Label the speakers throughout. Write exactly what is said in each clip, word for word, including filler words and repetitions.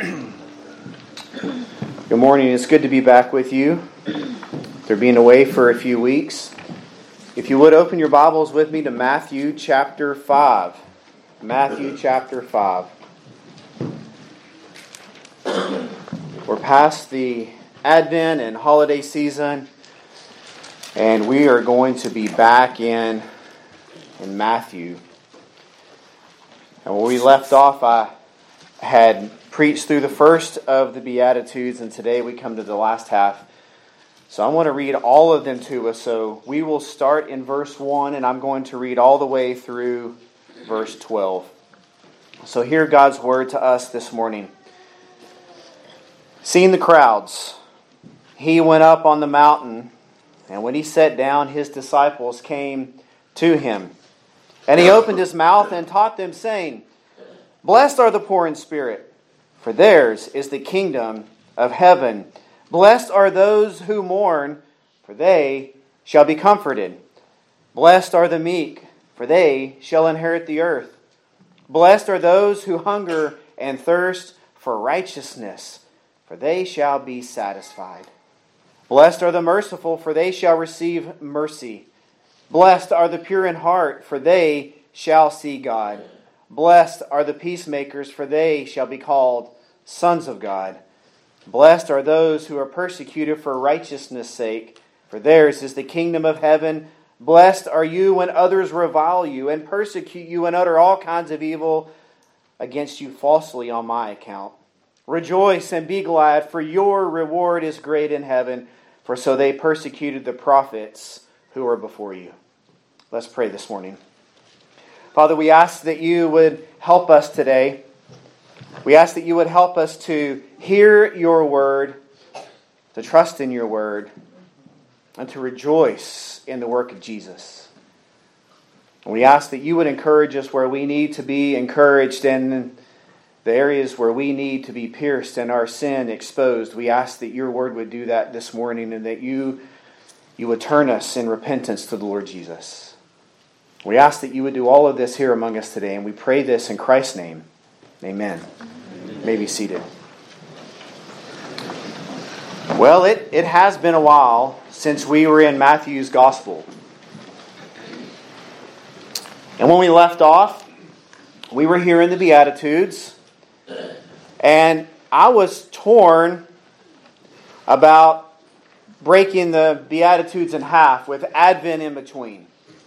Speaker 1: Good morning. It's good to be back with you. After being away for a few weeks. If you would open your Bibles with me to Matthew chapter five. Matthew chapter five. We're past the Advent and holiday season, and we are going to be back in, in Matthew. And where we left off, I had preached through the first of the Beatitudes, and today we come to the last half. So I want to read all of them to us. So we will start in verse one, and I'm going to read all the way through verse twelve. So hear God's word to us this morning. Seeing the crowds, he went up on the mountain, and when he sat down, his disciples came to him. And he opened his mouth and taught them, saying, Blessed are the poor in spirit, for theirs is the kingdom of heaven. Blessed are those who mourn, for they shall be comforted. Blessed are the meek, for they shall inherit the earth. Blessed are those who hunger and thirst for righteousness, for they shall be satisfied. Blessed are the merciful, for they shall receive mercy. Blessed are the pure in heart, for they shall see God. Blessed are the peacemakers, for they shall be called sons of God. Blessed are those who are persecuted for righteousness' sake, for theirs is the kingdom of heaven. Blessed are you when others revile you and persecute you and utter all kinds of evil against you falsely on my account. Rejoice and be glad, for your reward is great in heaven, for so they persecuted the prophets who were before you. Let's pray this morning. Father, we ask that you would help us today. We ask that you would help us to hear your word, to trust in your word, and to rejoice in the work of Jesus. And we ask that you would encourage us where we need to be encouraged, and the areas where we need to be pierced and our sin exposed. We ask that your word would do that this morning, and that you, you would turn us in repentance to the Lord Jesus. We ask that you would do all of this here among us today, and we pray this in Christ's name. Amen. Amen. You may be seated. Well, it, it has been a while since we were in Matthew's Gospel. And when we left off, we were here in the Beatitudes, and I was torn about breaking the Beatitudes in half with Advent in between.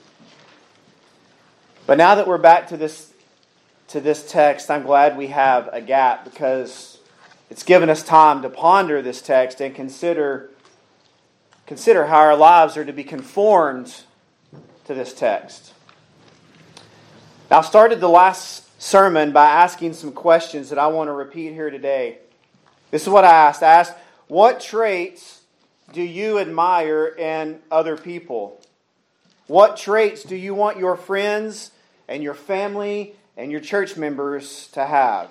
Speaker 1: But now that we're back to this to this text, I'm glad we have a gap, because it's given us time to ponder this text and consider consider how our lives are to be conformed to this text. Now, I started the last sermon by asking some questions that I want to repeat here today. This is what I asked. I asked, what traits do you admire in other people? What traits do you want your friends and your family and your church members to have?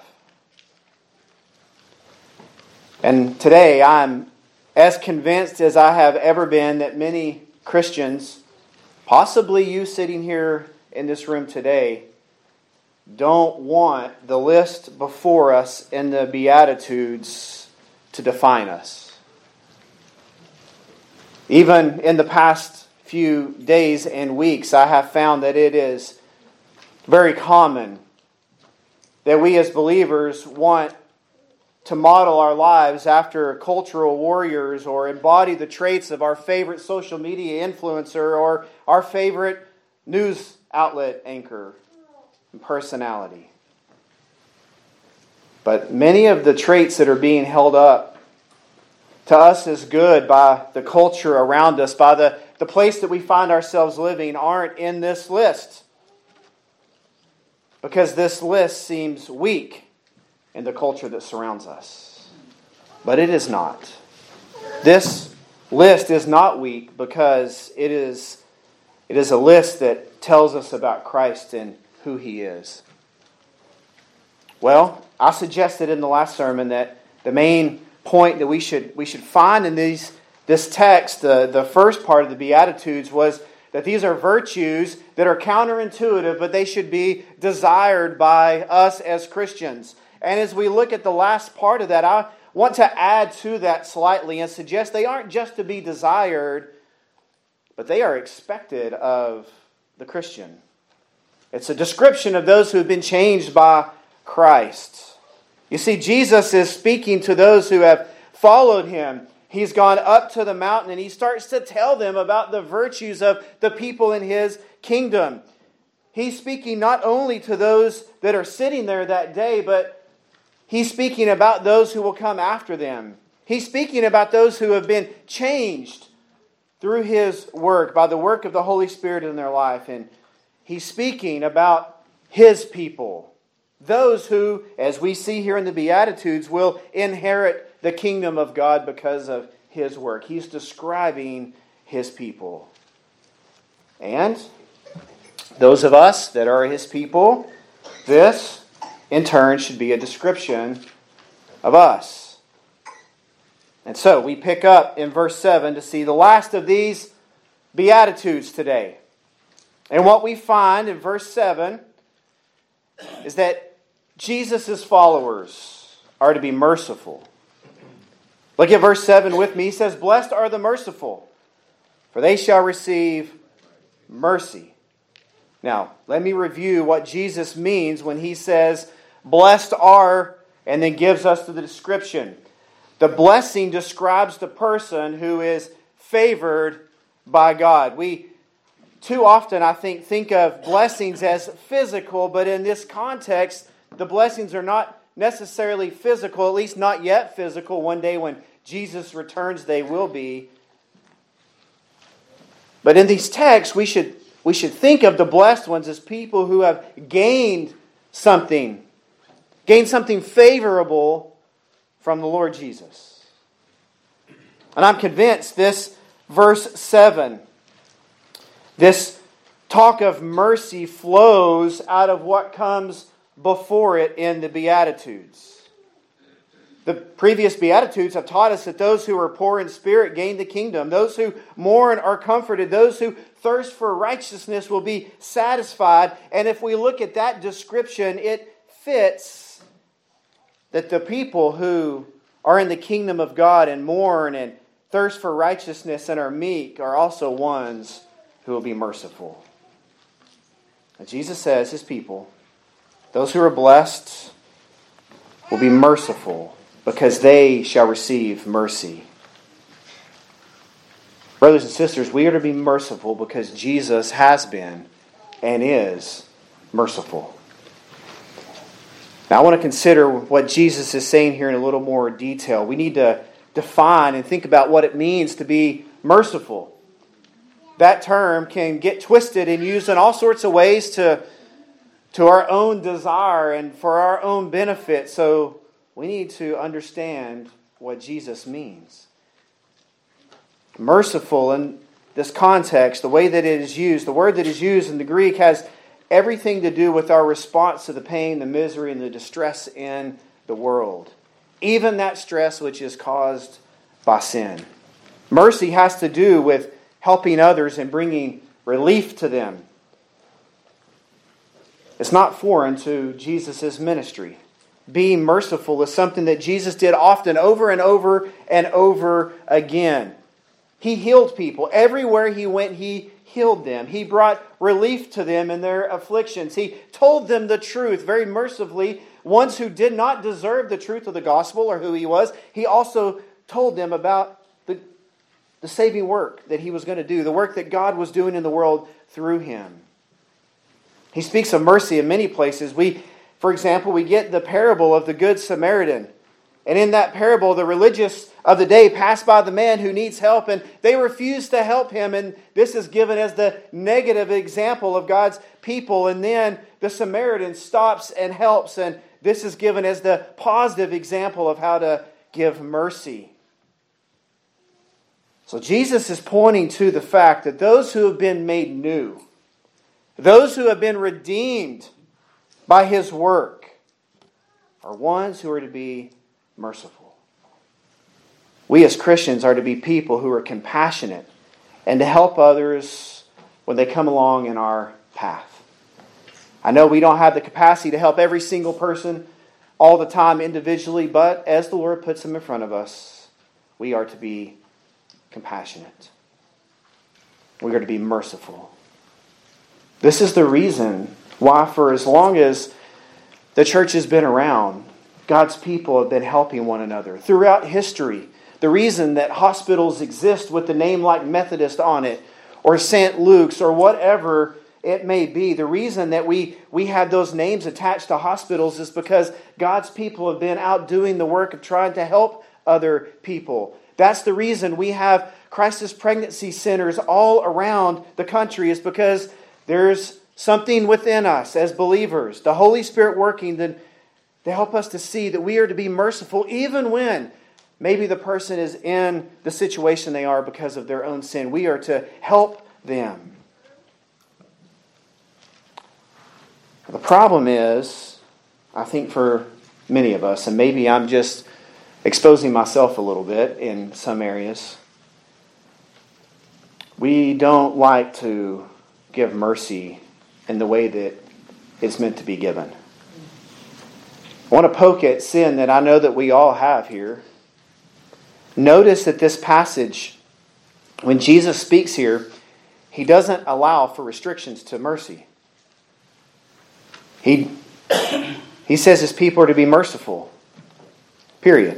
Speaker 1: And today I'm as convinced as I have ever been that many Christians, possibly you sitting here in this room today, don't want the list before us in the Beatitudes to define us. Even in the past few days and weeks, I have found that it is very common that we as believers want to model our lives after cultural warriors, or embody the traits of our favorite social media influencer, or our favorite news outlet anchor and personality. But many of the traits that are being held up to us as good by the culture around us, by the, the place that we find ourselves living, aren't in this list. Because this list seems weak in the culture that surrounds us. But it is not. This list is not weak, because it is, it is a list that tells us about Christ and who He is. Well, I suggested in the last sermon that the main point that we should we should find in these this text, the, the first part of the Beatitudes, was that these are virtues that are counterintuitive, but they should be desired by us as Christians. And as we look at the last part of that, I want to add to that slightly and suggest they aren't just to be desired, but they are expected of the Christian. It's a description of those who have been changed by Christ. You see, Jesus is speaking to those who have followed Him. He's gone up to the mountain and He starts to tell them about the virtues of the people in His kingdom. He's speaking not only to those that are sitting there that day, but He's speaking about those who will come after them. He's speaking about those who have been changed through His work, by the work of the Holy Spirit in their life. And He's speaking about His people, those who, as we see here in the Beatitudes, will inherit the kingdom of God because of His work. He's describing His people. And those of us that are His people, this, in turn, should be a description of us. And so, we pick up in verse seven to see the last of these Beatitudes today. And what we find in verse seven is that Jesus' followers are to be merciful. Look at verse seven with me. He says, "Blessed are the merciful, for they shall receive mercy." Now, let me review what Jesus means when He says, "Blessed are," and then gives us the description. The blessing describes the person who is favored by God. We too often, I think, think of blessings as physical, but in this context, the blessings are not necessarily physical, at least not yet physical. One day when Jesus returns, they will be. But in these texts, we should, we should think of the blessed ones as people who have gained something, gained something favorable from the Lord Jesus. And I'm convinced this verse seven, this talk of mercy, flows out of what comes before it in the Beatitudes. The previous Beatitudes have taught us that those who are poor in spirit gain the kingdom. Those who mourn are comforted. Those who thirst for righteousness will be satisfied. And if we look at that description, it fits that the people who are in the kingdom of God and mourn and thirst for righteousness and are meek are also ones who will be merciful. And Jesus says His people, those who are blessed, will be merciful because they shall receive mercy. Brothers and sisters, we are to be merciful because Jesus has been and is merciful. Now, I want to consider what Jesus is saying here in a little more detail. We need to define and think about what it means to be merciful. That term can get twisted and used in all sorts of ways to to our own desire and for our own benefit. So we need to understand what Jesus means. Merciful in this context, the way that it is used, the word that is used in the Greek has everything to do with our response to the pain, the misery, and the distress in the world. Even that stress which is caused by sin. Mercy has to do with helping others and bringing relief to them. It's not foreign to Jesus' ministry. Being merciful is something that Jesus did often, over and over and over again. He healed people. Everywhere He went, He healed them. He brought relief to them in their afflictions. He told them the truth very mercifully. Ones who did not deserve the truth of the gospel or who He was, He also told them about the, the saving work that He was going to do, the work that God was doing in the world through Him. He speaks of mercy in many places. We, for example, we get the parable of the Good Samaritan. And in that parable, the religious of the day pass by the man who needs help, and they refuse to help him. And this is given as the negative example of God's people. And then the Samaritan stops and helps, and this is given as the positive example of how to give mercy. So Jesus is pointing to the fact that those who have been made new, those who have been redeemed by His work, are ones who are to be merciful. We as Christians are to be people who are compassionate and to help others when they come along in our path. I know we don't have the capacity to help every single person all the time individually, but as the Lord puts them in front of us, we are to be compassionate. We are to be merciful. This is the reason why, for as long as the church has been around, God's people have been helping one another. Throughout history, the reason that hospitals exist with the name like Methodist on it, or Saint Luke's, or whatever it may be, the reason that we, we have those names attached to hospitals is because God's people have been out doing the work of trying to help other people. That's the reason we have crisis pregnancy centers all around the country, is because there's something within us as believers, the Holy Spirit working to, to help us to see that we are to be merciful even when maybe the person is in the situation they are because of their own sin. We are to help them. The problem is, I think for many of us, and maybe I'm just exposing myself a little bit in some areas, we don't like to give mercy in the way that it's meant to be given. I want to poke at sin that I know that we all have here. Notice that this passage, when Jesus speaks here, He doesn't allow for restrictions to mercy. He, he says His people are to be merciful. Period.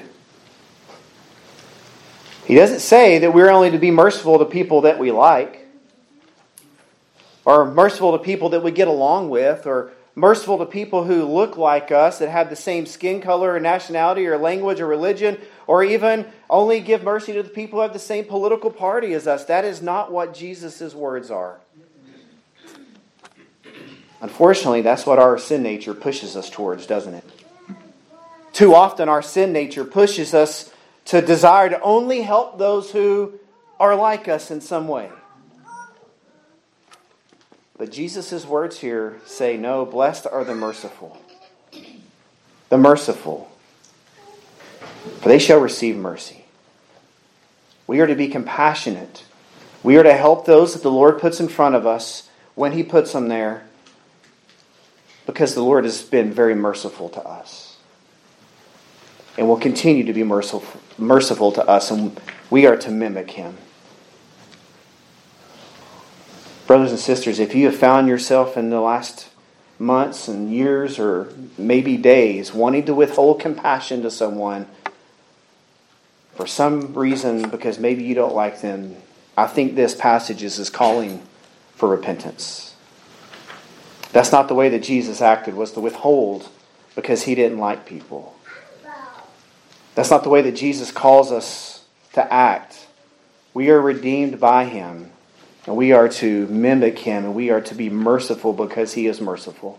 Speaker 1: He doesn't say that we're only to be merciful to people that we like, or merciful to people that we get along with, or merciful to people who look like us, that have the same skin color or nationality or language or religion, or even only give mercy to the people who have the same political party as us. That is not what Jesus' words are. Unfortunately, that's what our sin nature pushes us towards, doesn't it? Too often our sin nature pushes us to desire to only help those who are like us in some way. But Jesus' words here say, no, blessed are the merciful. The merciful. For they shall receive mercy. We are to be compassionate. We are to help those that the Lord puts in front of us when He puts them there, because the Lord has been very merciful to us. And will continue to be merciful, merciful to us, and we are to mimic Him. Brothers and sisters, if you have found yourself in the last months and years or maybe days wanting to withhold compassion to someone for some reason because maybe you don't like them, I think this passage is, is calling for repentance. That's not the way that Jesus acted, was to withhold because He didn't like people. That's not the way that Jesus calls us to act. We are redeemed by Him. And we are to mimic Him, and we are to be merciful because He is merciful.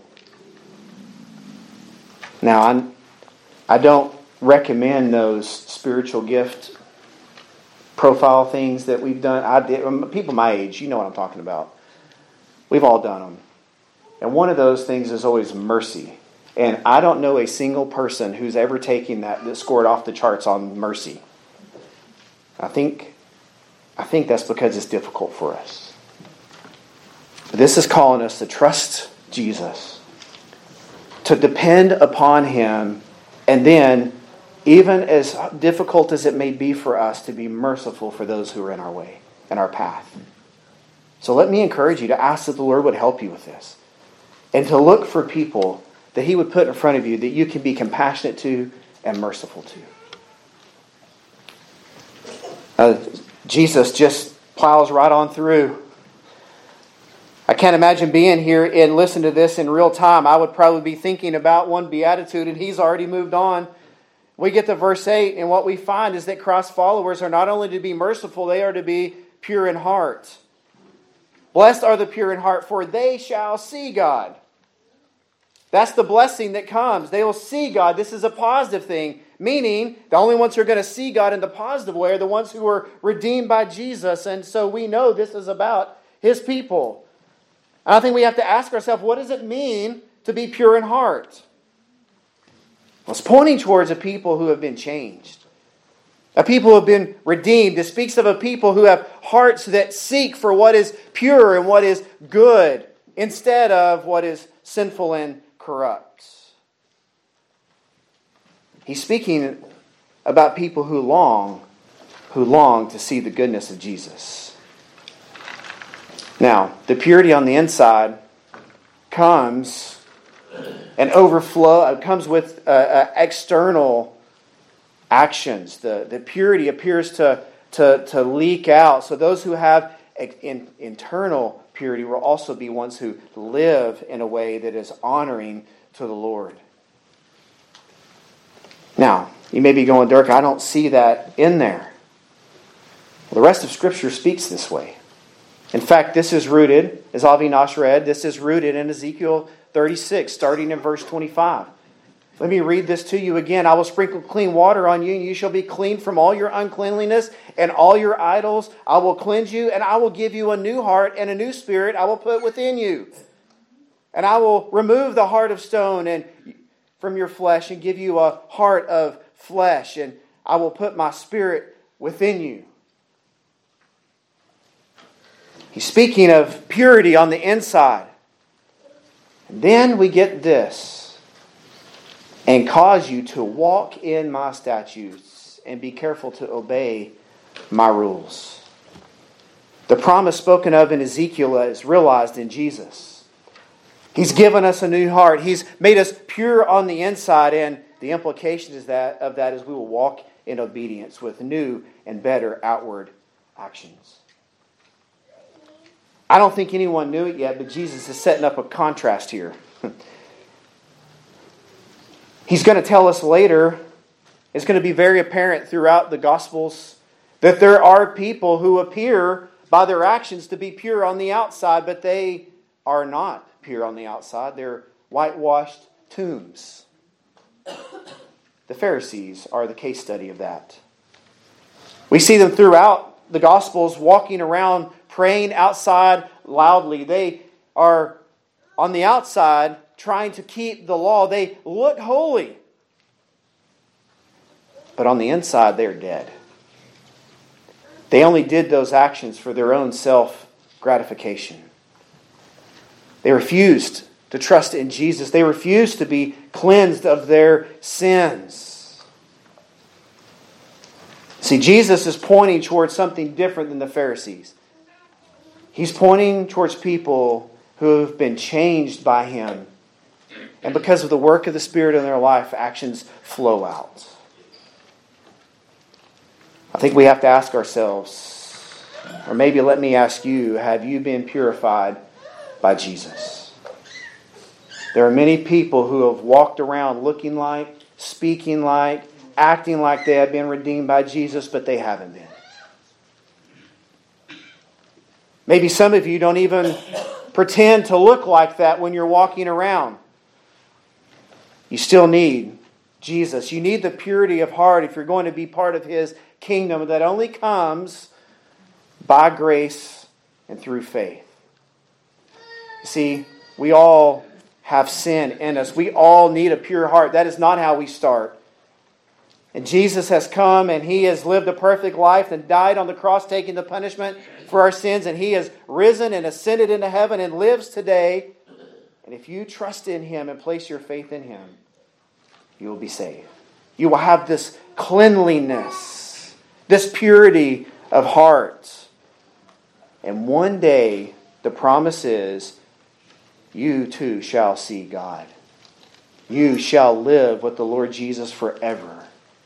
Speaker 1: Now, I'm, I don't recommend those spiritual gift profile things that we've done. I did. People my age, you know what I'm talking about. We've all done them. And one of those things is always mercy. And I don't know a single person who's ever taken that that scored off the charts on mercy. I think... I think that's because it's difficult for us. But this is calling us to trust Jesus, to depend upon Him, and then, even as difficult as it may be for us, to be merciful for those who are in our way, in our path. So let me encourage you to ask that the Lord would help you with this, and to look for people that He would put in front of you that you can be compassionate to and merciful to. Uh, Jesus just plows right on through. I can't imagine being here and listening to this in real time. I would probably be thinking about one beatitude, and He's already moved on. We get to verse eight, and what we find is that Christ's followers are not only to be merciful, they are to be pure in heart. Blessed are the pure in heart, for they shall see God. That's the blessing that comes. They will see God. This is a positive thing. Meaning, the only ones who are going to see God in the positive way are the ones who are redeemed by Jesus. And so we know this is about His people. And I think we have to ask ourselves, what does it mean to be pure in heart? Well, it's pointing towards a people who have been changed. A people who have been redeemed. It speaks of a people who have hearts that seek for what is pure and what is good, instead of what is sinful and corrupt. He's speaking about people who long, who long to see the goodness of Jesus. Now, the purity on the inside comes and overflow. It comes with uh, uh, external actions. The the purity appears to to to leak out. So those who have in, internal purity will also be ones who live in a way that is honoring to the Lord. Now, you may be going, Dirk, I don't see that in there. Well, the rest of Scripture speaks this way. In fact, this is rooted, as Avinash read, this is rooted in Ezekiel thirty-six, starting in verse twenty-five. Let me read this to you again. I will sprinkle clean water on you, and you shall be clean from all your uncleanliness and all your idols. I will cleanse you, and I will give you a new heart, and a new spirit I will put within you. And I will remove the heart of stone and from your flesh and give you a heart of flesh, and I will put my spirit within you. He's speaking of purity on the inside. And then we get this. And cause you to walk in my statutes and be careful to obey my rules. The promise spoken of in Ezekiel is realized in Jesus. He's given us a new heart. He's made us pure on the inside, and the implication is that of that is we will walk in obedience with new and better outward actions. I don't think anyone knew it yet, but Jesus is setting up a contrast here. He's going to tell us later, it's going to be very apparent throughout the Gospels, that there are people who appear by their actions to be pure on the outside, but they are not pure on the outside. They're whitewashed tombs. The Pharisees are the case study of that. We see them throughout the Gospels walking around, praying outside loudly. They are on the outside trying to keep the law. They look holy. But on the inside, they're dead. They only did those actions for their own self-gratification. They refused to trust in Jesus. They refused to be cleansed of their sins. See, Jesus is pointing towards something different than the Pharisees. He's pointing towards people who have been changed by Him. And because of the work of the Spirit in their life, actions flow out. I think we have to ask ourselves, or maybe let me ask you, have you been purified by Jesus? There are many people who have walked around looking like, speaking like, acting like they have been redeemed by Jesus, but they haven't been. Maybe some of you don't even pretend to look like that when you're walking around. You still need Jesus. You need the purity of heart if you're going to be part of His kingdom that only comes by grace and through faith. You see, we all have sin in us. We all need a pure heart. That is not how we start. And Jesus has come and He has lived a perfect life and died on the cross, taking the punishment for our sins. And He has risen and ascended into heaven and lives today. And if you trust in Him and place your faith in Him, you will be saved. You will have this cleanliness, this purity of heart. And one day, the promise is, you too shall see God. You shall live with the Lord Jesus forever.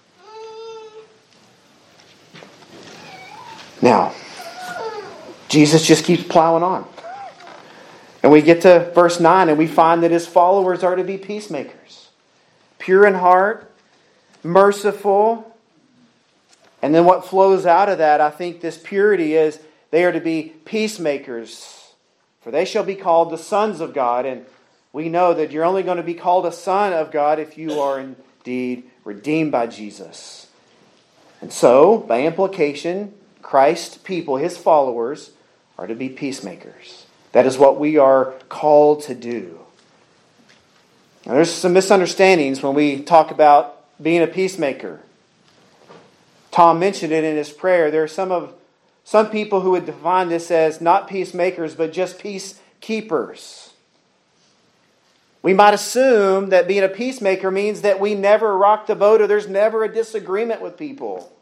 Speaker 1: Now, Jesus just keeps plowing on. And we get to verse nine and we find that His followers are to be peacemakers. Pure in heart, merciful. And then what flows out of that, I think this purity is they are to be peacemakers. For they shall be called the sons of God. And we know that you're only going to be called a son of God if you are indeed redeemed by Jesus. And so, by implication, Christ's people, His followers, are to be peacemakers. That is what we are called to do. Now, there's some misunderstandings when we talk about being a peacemaker. Tom mentioned it in his prayer. There are some of some people who would define this as not peacemakers, but just peacekeepers. We might assume that being a peacemaker means that we never rock the boat or there's never a disagreement with people.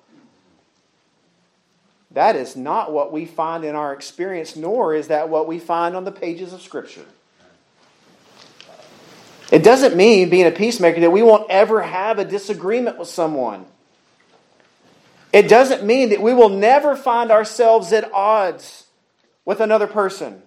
Speaker 1: That is not what we find in our experience, nor is that what we find on the pages of Scripture. It doesn't mean, being a peacemaker, that we won't ever have a disagreement with someone. It doesn't mean that we will never find ourselves at odds with another person.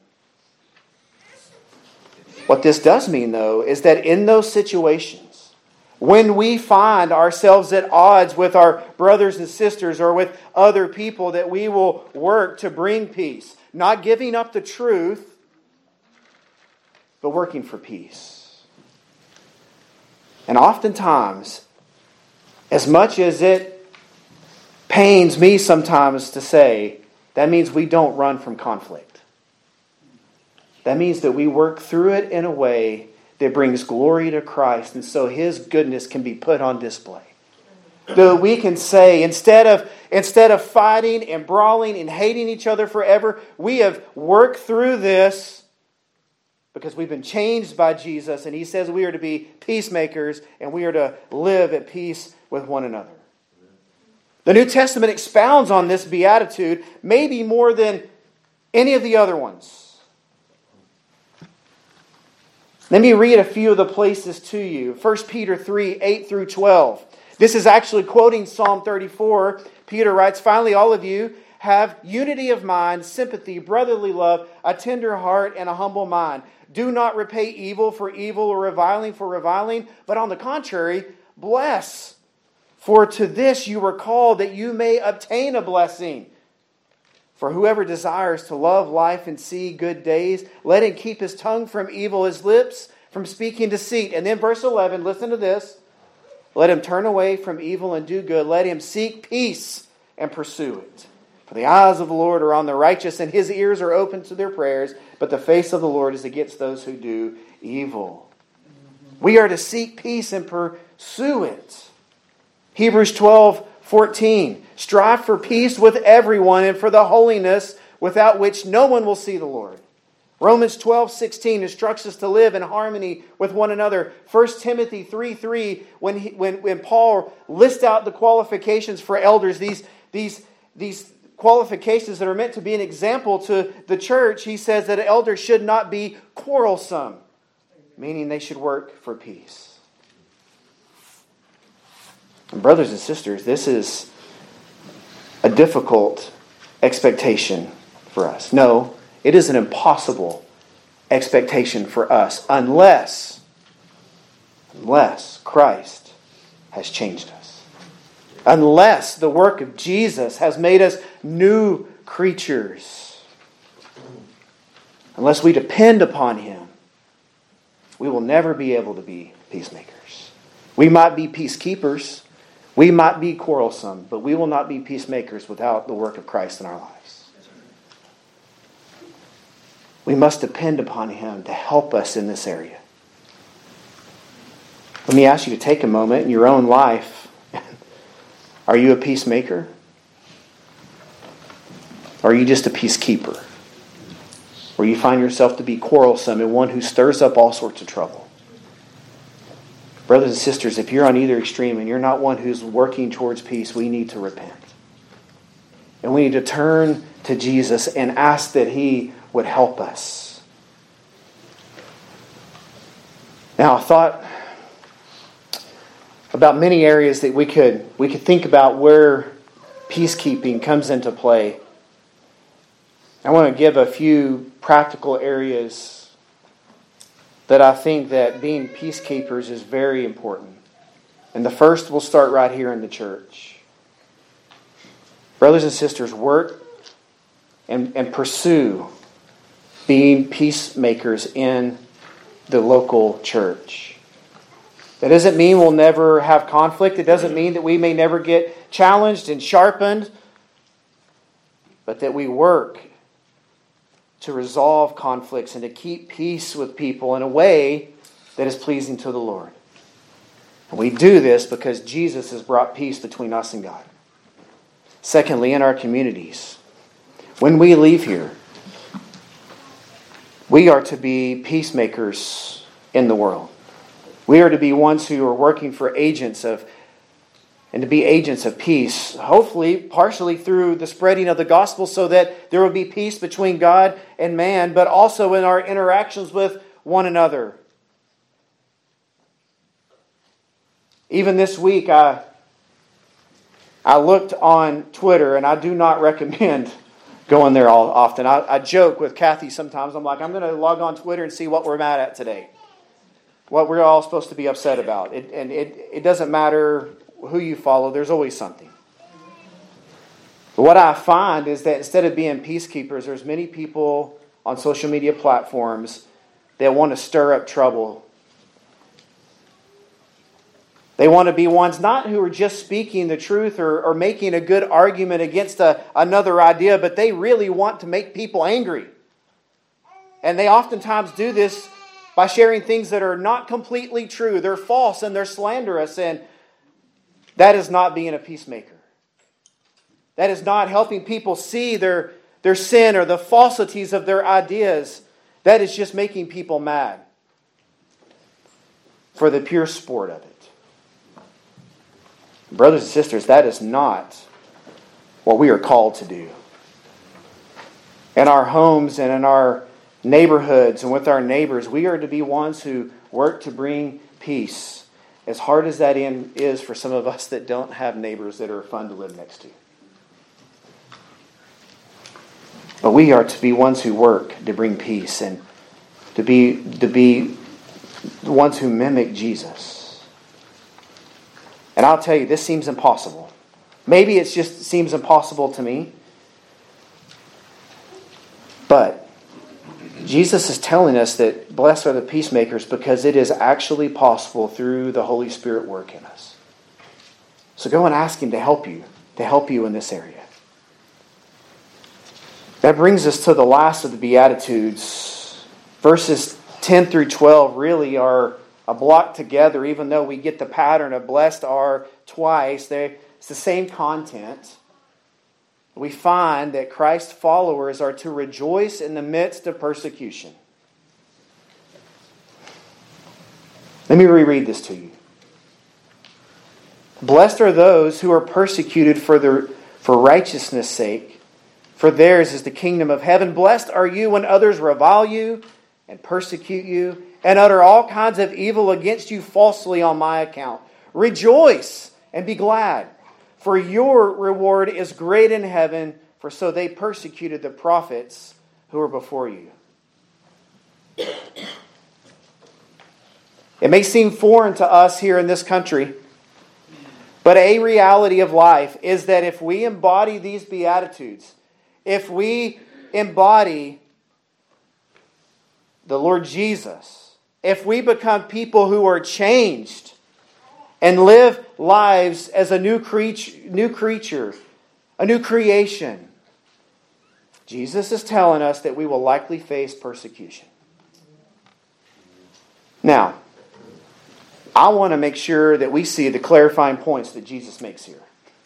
Speaker 1: What this does mean, though, is that in those situations, when we find ourselves at odds with our brothers and sisters or with other people, that we will work to bring peace. Not giving up the truth, but working for peace. And oftentimes, as much as it pains me sometimes to say, that means we don't run from conflict. That means that we work through it in a way that brings glory to Christ, and so His goodness can be put on display. That we can say, instead of, instead of fighting and brawling and hating each other forever, we have worked through this because we've been changed by Jesus, and He says we are to be peacemakers and we are to live at peace with one another. The New Testament expounds on this beatitude maybe more than any of the other ones. Let me read a few of the places to you. First Peter three, eight through twelve. This is actually quoting Psalm thirty-four. Peter writes, "Finally, all of you have unity of mind, sympathy, brotherly love, a tender heart, and a humble mind. Do not repay evil for evil or reviling for reviling, but on the contrary, bless. For to this you were called, that you may obtain a blessing. For whoever desires to love life and see good days, let him keep his tongue from evil, his lips from speaking deceit." And then verse eleven, listen to this. "Let him turn away from evil and do good. Let him seek peace and pursue it. For the eyes of the Lord are on the righteous, and His ears are open to their prayers. But the face of the Lord is against those who do evil." We are to seek peace and pursue it. Hebrews twelve, fourteen. "Strive for peace with everyone and for the holiness without which no one will see the Lord." Romans twelve, sixteen instructs us to live in harmony with one another. First Timothy three, three, when, he, when, when Paul lists out the qualifications for elders, these, these, these qualifications that are meant to be an example to the church, he says that an elder should not be quarrelsome, meaning they should work for peace. And brothers and sisters, this is a difficult expectation for us. No, it is an impossible expectation for us unless, unless Christ has changed us. Unless the work of Jesus has made us new creatures. Unless we depend upon Him, we will never be able to be peacemakers. We might be peacekeepers. We might be quarrelsome, but we will not be peacemakers without the work of Christ in our lives. We must depend upon Him to help us in this area. Let me ask you to take a moment in your own life. Are you a peacemaker? Or are you just a peacekeeper? Or you find yourself to be quarrelsome and one who stirs up all sorts of trouble? Brothers and sisters, if you're on either extreme and you're not one who's working towards peace, we need to repent. And we need to turn to Jesus and ask that He would help us. Now, I thought about many areas that we could we could think about where peacekeeping comes into play. I want to give a few practical areas that I think that being peacekeepers is very important. And the first will start right here in the church. Brothers and sisters, work and, and pursue being peacemakers in the local church. That doesn't mean we'll never have conflict. It doesn't mean that we may never get challenged and sharpened. But that we work to resolve conflicts and to keep peace with people in a way that is pleasing to the Lord. And we do this because Jesus has brought peace between us and God. Secondly, in our communities, when we leave here, we are to be peacemakers in the world. We are to be ones who are working for agents of, and to be agents of peace, hopefully partially through the spreading of the gospel so that there will be peace between God and man, but also in our interactions with one another. Even this week, I, I looked on Twitter, and I do not recommend going there all often. I, I joke with Kathy sometimes. I'm like, I'm going to log on Twitter and see what we're mad at today. What we're all supposed to be upset about. It, and it, it doesn't matter who you follow, there's always something. But what I find is that instead of being peacekeepers, there's many people on social media platforms that want to stir up trouble. They want to be ones not who are just speaking the truth or, or making a good argument against a, another idea, but they really want to make people angry. And they oftentimes do this by sharing things that are not completely true. They're false and they're slanderous, and that is not being a peacemaker. That is not helping people see their, their sin or the falsities of their ideas. That is just making people mad for the pure sport of it. Brothers and sisters, that is not what we are called to do. In our homes and in our neighborhoods and with our neighbors, we are to be ones who work to bring peace. As hard as that in, is for some of us that don't have neighbors that are fun to live next to. But we are to be ones who work to bring peace and to be, to be the ones who mimic Jesus. And I'll tell you, this seems impossible. Maybe it just seems impossible to me. But Jesus is telling us that blessed are the peacemakers because it is actually possible through the Holy Spirit work in us. So go and ask Him to help you, to help you in this area. That brings us to the last of the Beatitudes. Verses ten through twelve really are a block together, even though we get the pattern of blessed are twice. They, it's the same content. We find that Christ's followers are to rejoice in the midst of persecution. Let me reread this to you. Blessed are those who are persecuted for their, for righteousness' sake, for theirs is the kingdom of heaven. Blessed are you when others revile you and persecute you and utter all kinds of evil against you falsely on my account. Rejoice and be glad. For your reward is great in heaven, for so they persecuted the prophets who were before you. It may seem foreign to us here in this country, but a reality of life is that if we embody these Beatitudes, if we embody the Lord Jesus, if we become people who are changed, and live lives as a new creature, new creature, a new creation, Jesus is telling us that we will likely face persecution. Now, I want to make sure that we see the clarifying points that Jesus makes here.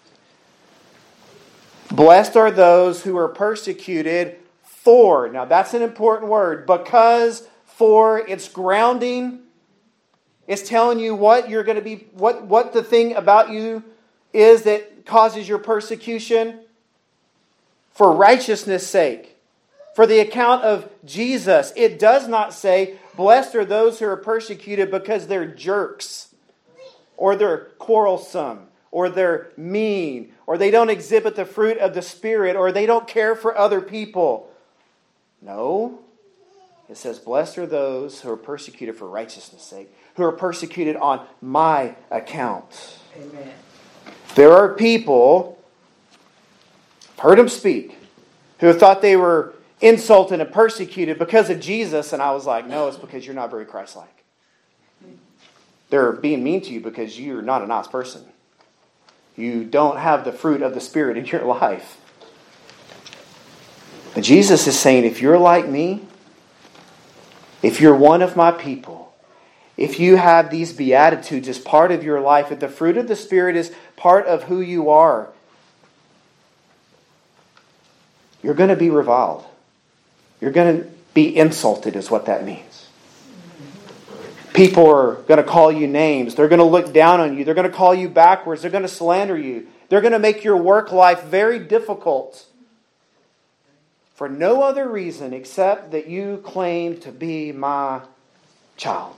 Speaker 1: Blessed are those who are persecuted for. Now, that's an important word. Because, for, its grounding. It's telling you what you're going to be, what, what the thing about you is that causes your persecution. For righteousness' sake. For the account of Jesus. It does not say, blessed are those who are persecuted because they're jerks. Or they're quarrelsome. Or they're mean. Or they don't exhibit the fruit of the Spirit. Or they don't care for other people. No. It says, blessed are those who are persecuted for righteousness' sake, who are persecuted on my account. Amen. There are people, I've heard them speak, who thought they were insulted and persecuted because of Jesus, and I was like, no, it's because you're not very Christ-like. They're being mean to you because you're not a nice person. You don't have the fruit of the Spirit in your life. But Jesus is saying, if you're like me, if you're one of my people, if you have these Beatitudes as part of your life, if the fruit of the Spirit is part of who you are, you're going to be reviled. You're going to be insulted is what that means. People are going to call you names. They're going to look down on you. They're going to call you backwards. They're going to slander you. They're going to make your work life very difficult for no other reason except that you claim to be my child.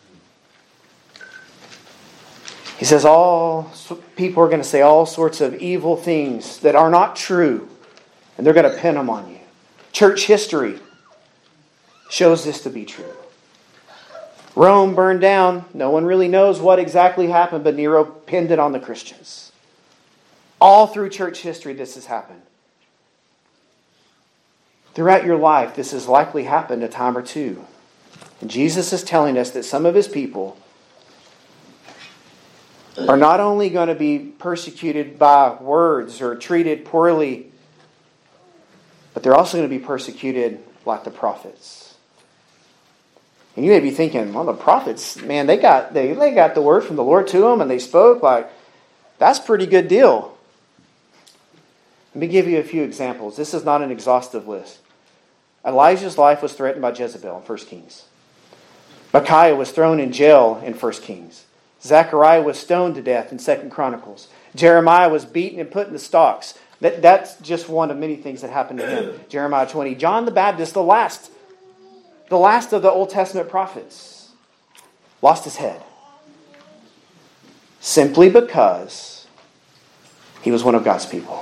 Speaker 1: He says all people are going to say all sorts of evil things that are not true, and they're going to pin them on you. Church history shows this to be true. Rome burned down. No one really knows what exactly happened, but Nero pinned it on the Christians. All through church history, this has happened. Throughout your life, this has likely happened a time or two. And Jesus is telling us that some of His people are not only going to be persecuted by words or treated poorly, but they're also going to be persecuted like the prophets. And you may be thinking, well, the prophets, man, they got they, they got the word from the Lord to them and they spoke. Like, that's a pretty good deal. Let me give you a few examples. This is not an exhaustive list. Elijah's life was threatened by Jezebel in First Kings. Micaiah was thrown in jail in First Kings. Zechariah was stoned to death in Second Chronicles. Jeremiah was beaten and put in the stocks. That, that's just one of many things that happened to him. Jeremiah twenty. John the Baptist, the last, the last of the Old Testament prophets, lost his head. Simply because he was one of God's people.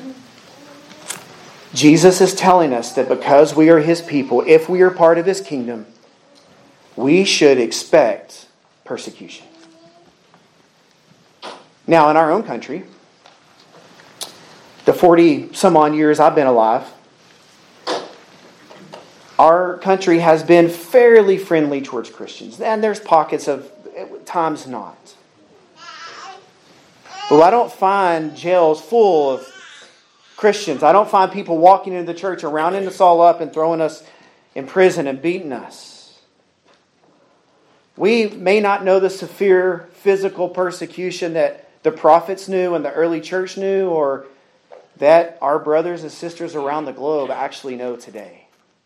Speaker 1: Jesus is telling us that because we are His people, if we are part of His kingdom, we should expect persecution. Now, in our own country, the forty some odd years I've been alive, our country has been fairly friendly towards Christians. And there's pockets of times not. But I don't find jails full of Christians. I don't find people walking into the church and rounding us all up and throwing us in prison and beating us. We may not know the severe physical persecution that the prophets knew and the early church knew, or that our brothers and sisters around the globe actually know today.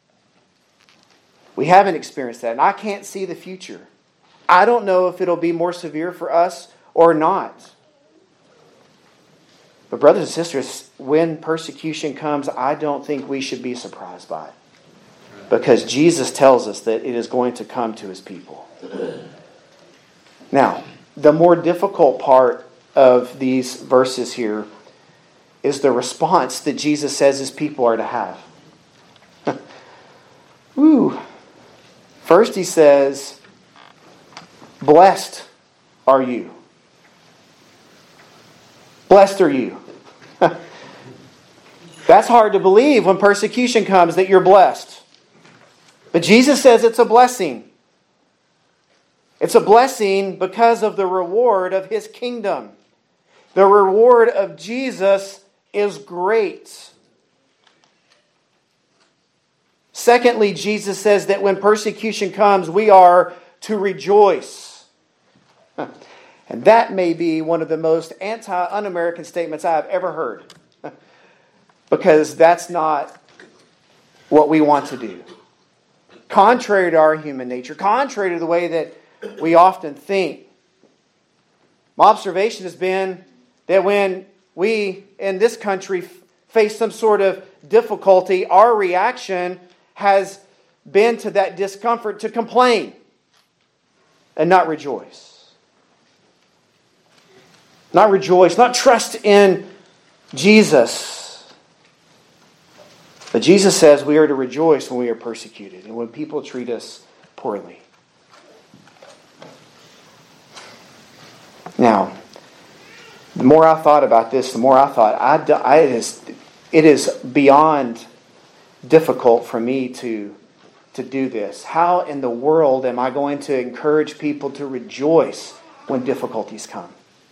Speaker 1: We haven't experienced that, and I can't see the future. I don't know if it'll be more severe for us or not. But brothers and sisters, when persecution comes, I don't think we should be surprised by it. Because Jesus tells us that it is going to come to His people. Now, the more difficult part of these verses here is the response that Jesus says His people are to have. Ooh. First He says, blessed are you. Blessed are you. That's hard to believe when persecution comes that you're blessed. But Jesus says it's a blessing. It's a blessing because of the reward of His kingdom. The reward of Jesus is great. Secondly, Jesus says that when persecution comes, we are to rejoice. And that may be one of the most anti-un-American statements I have ever heard. Because that's not what we want to do. Contrary to our human nature, contrary to the way that we often think. My observation has been that when we in this country face some sort of difficulty, our reaction has been to that discomfort to complain and not rejoice. Not rejoice, not trust in Jesus. But Jesus says we are to rejoice when we are persecuted and when people treat us poorly. Now, the more I thought about this, the more I thought, I, I, it, is, it is beyond difficult for me to, to do this. How in the world am I going to encourage people to rejoice when difficulties come?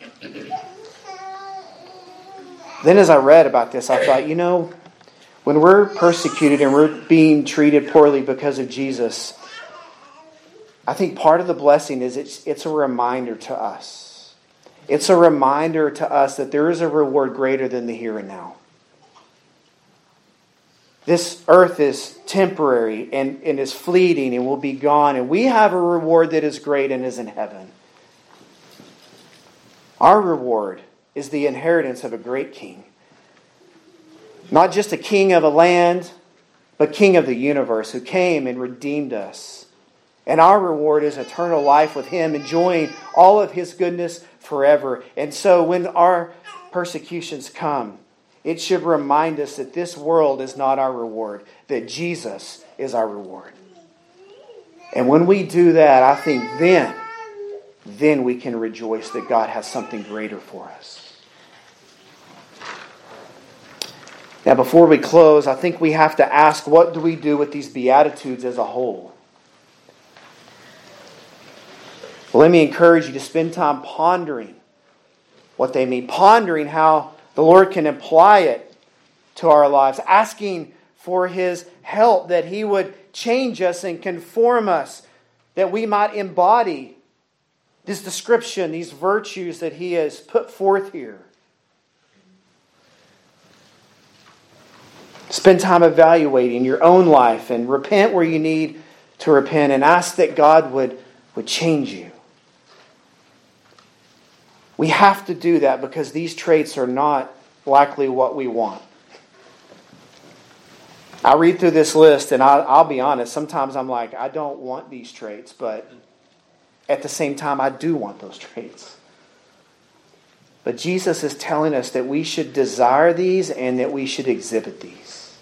Speaker 1: Then as I read about this, I thought, you know, when we're persecuted and we're being treated poorly because of Jesus, I think part of the blessing is it's, it's a reminder to us. It's a reminder to us that there is a reward greater than the here and now. This earth is temporary and, and is fleeting and will be gone. And we have a reward that is great and is in heaven. Our reward is the inheritance of a great king. Not just a king of a land, but king of the universe who came and redeemed us. And our reward is eternal life with Him, enjoying all of His goodness forever. And so when our persecutions come, it should remind us that this world is not our reward, that Jesus is our reward. And when we do that, I think then, then we can rejoice that God has something greater for us. Now, before we close, I think we have to ask, what do we do with these Beatitudes as a whole? Well, let me encourage you to spend time pondering what they mean, pondering how the Lord can apply it to our lives, asking for His help, that He would change us and conform us, that we might embody this description, these virtues that He has put forth here. Spend time evaluating your own life and repent where you need to repent and ask that God would, would change you. We have to do that because these traits are not likely what we want. I read through this list and I'll, I'll be honest, sometimes I'm like, I don't want these traits, but at the same time, I do want those traits. But Jesus is telling us that we should desire these and that we should exhibit these.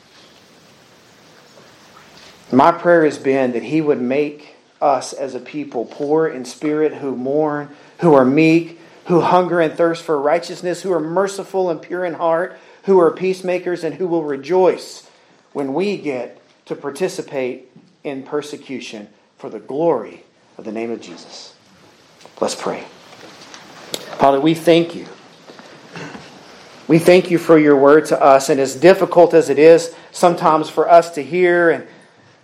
Speaker 1: My prayer has been that He would make us as a people poor in spirit, who mourn, who are meek, who hunger and thirst for righteousness, who are merciful and pure in heart, who are peacemakers, and who will rejoice when we get to participate in persecution for the glory of the name of Jesus. Let's pray. Father, we thank You. We thank You for Your word to us, and as difficult as it is sometimes for us to hear and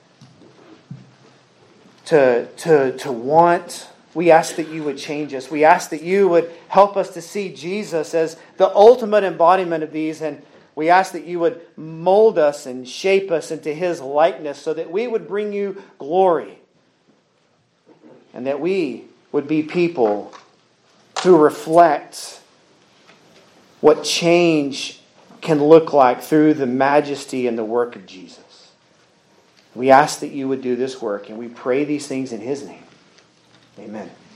Speaker 1: to, to, to want, we ask that You would change us. We ask that You would help us to see Jesus as the ultimate embodiment of these. And we ask that You would mold us and shape us into His likeness so that we would bring You glory. And that we would be people who reflect what change can look like through the majesty and the work of Jesus. We ask that You would do this work, and we pray these things in His name. Amen.